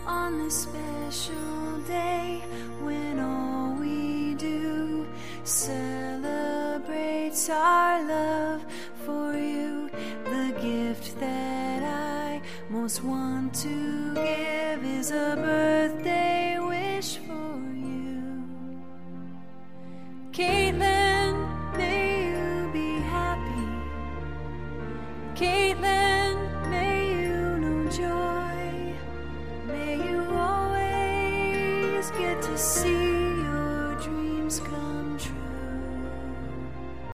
on this special day when all we do celebrates our love for you. The gift that I most want to give is a birthday wish for you. Caitlin, may you be happy. Caitlin, may you know joy. May you always get to see